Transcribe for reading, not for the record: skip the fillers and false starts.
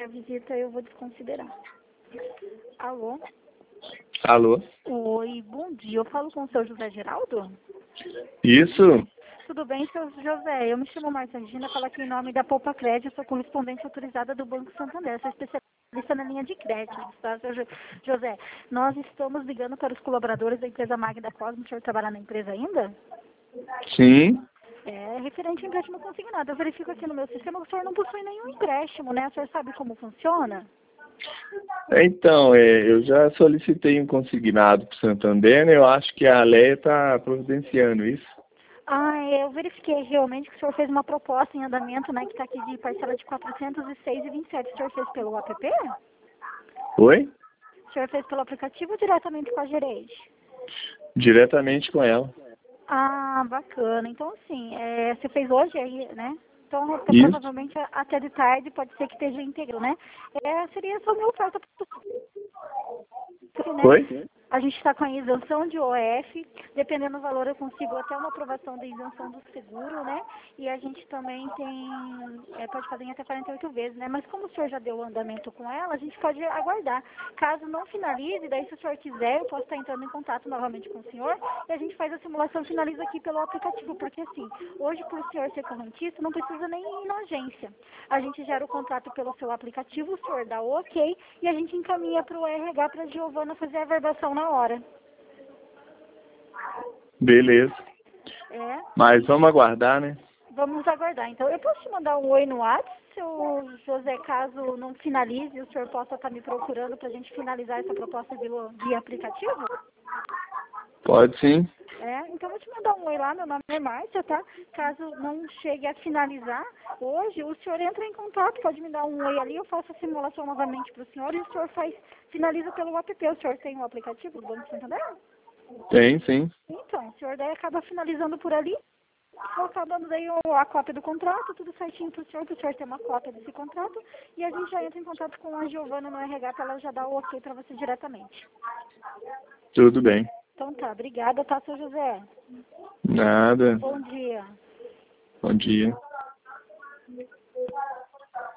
a visita eu vou desconsiderar. Alô? Alô? Oi, bom dia. Eu falo com o seu José Geraldo? Isso? Tudo bem, seu José? Eu me chamo Marta Regina, falo aqui em nome da Poupa Crédito, sou correspondente autorizada do Banco Santander, sou especialista na linha de crédito, tá, seu José? Nós estamos ligando para os colaboradores da empresa Magda Cosmo. O senhor trabalha na empresa ainda? Sim. É referente ao empréstimo consignado. Eu verifico aqui no meu sistema que o senhor não possui nenhum empréstimo, né? O senhor sabe como funciona? Então, eu já solicitei um consignado para o Santander, né? Eu acho que a Leia está providenciando isso. Eu verifiquei realmente que o senhor fez uma proposta em andamento, né? Que está aqui de parcela de R$ 406,27. O senhor fez pelo app? Oi? O senhor fez pelo aplicativo ou diretamente com a gerente? Diretamente com ela. Ah, bacana. Então, assim, você fez hoje aí, né? Então, Isso? provavelmente até de tarde pode ser que esteja íntegro, né? Seria só minha oferta para né? Oi? A gente está com a isenção de OF, dependendo do valor eu consigo até uma aprovação da isenção do seguro, né? E a gente também tem, pode fazer em até 48 vezes, né? Mas como o senhor já deu o andamento com ela, a gente pode aguardar. Caso não finalize, daí se o senhor quiser, eu posso estar entrando em contato novamente com o senhor e a gente faz a simulação e finaliza aqui pelo aplicativo, porque assim, hoje por o senhor ser correntista, não precisa nem ir na agência. A gente gera o contrato pelo seu aplicativo, o senhor dá o ok e a gente encaminha para o RH para a Giovana fazer a verbação na hora. Beleza. Mas vamos aguardar, né? Vamos aguardar. Então, eu posso te mandar um oi no WhatsApp, seu José, caso não finalize, o senhor possa estar me procurando para a gente finalizar essa proposta via aplicativo? Pode sim. Então eu vou te mandar um oi lá, meu nome é Márcia, tá? Caso não chegue a finalizar hoje, o senhor entra em contato, pode me dar um oi ali, eu faço a simulação novamente para o senhor e o senhor finaliza pelo app. O senhor tem o aplicativo do Banco Santander? Tem, sim. Então, o senhor daí acaba finalizando por ali, eu acabo dando daí a cópia do contrato, tudo certinho para o senhor ter uma cópia desse contrato, e a gente já entra em contato com a Giovana no RH para ela já dar o ok para você diretamente. Tudo bem. Então tá, obrigada, tá, seu José? Nada. Bom dia. Bom dia.